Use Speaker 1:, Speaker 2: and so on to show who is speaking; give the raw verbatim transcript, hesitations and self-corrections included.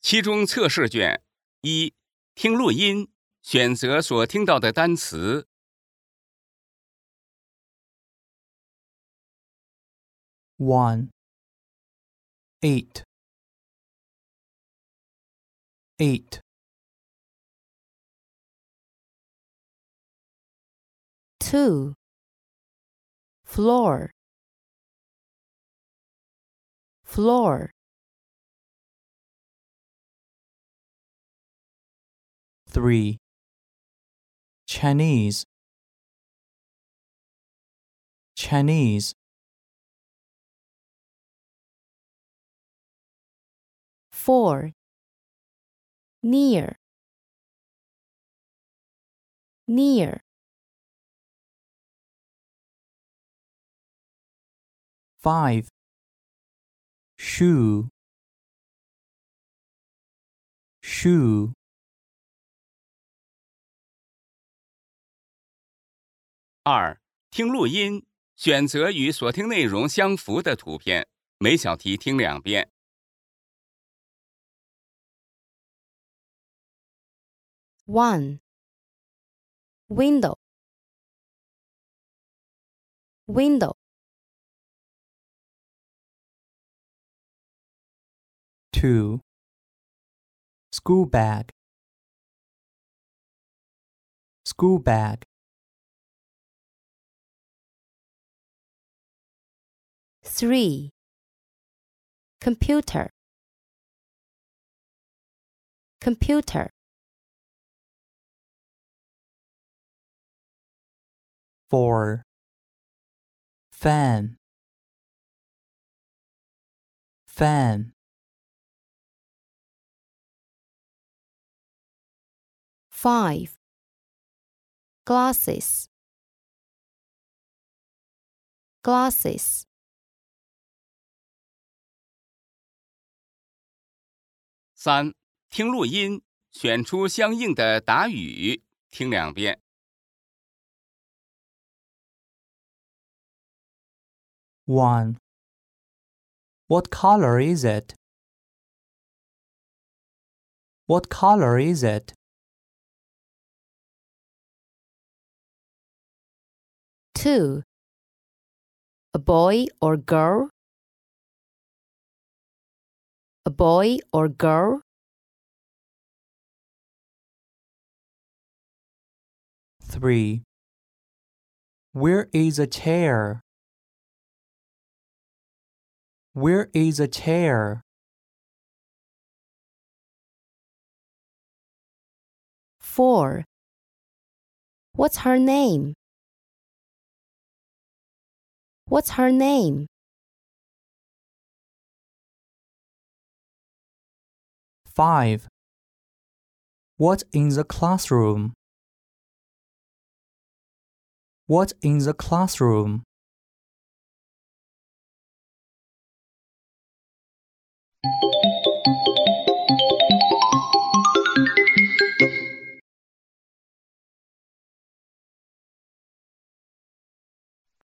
Speaker 1: 期中测试卷一，听录音，选择所听到的单词。
Speaker 2: one, eight, eight,
Speaker 3: two, floor, floor,
Speaker 2: three, Chinese, Chinese,
Speaker 3: four, near, near,
Speaker 2: five, shoe, shoe,
Speaker 1: 二，听录音，选择与所听内容相符的图片，每小题听两遍。
Speaker 3: one, window, window,
Speaker 2: two, school bag, school bag,
Speaker 3: three, computer, computer,
Speaker 2: four, fan, fan,
Speaker 3: five, glasses, glasses,
Speaker 1: 三，听录音，选出相应的答语，听两遍。
Speaker 2: one, what color is it? What color is it?
Speaker 3: two, a boy or girl, a boy or girl,
Speaker 2: three, where is a chair? Where is a chair?
Speaker 3: four, what's her name? What's her name?
Speaker 2: five, what's in the classroom? What's in the classroom?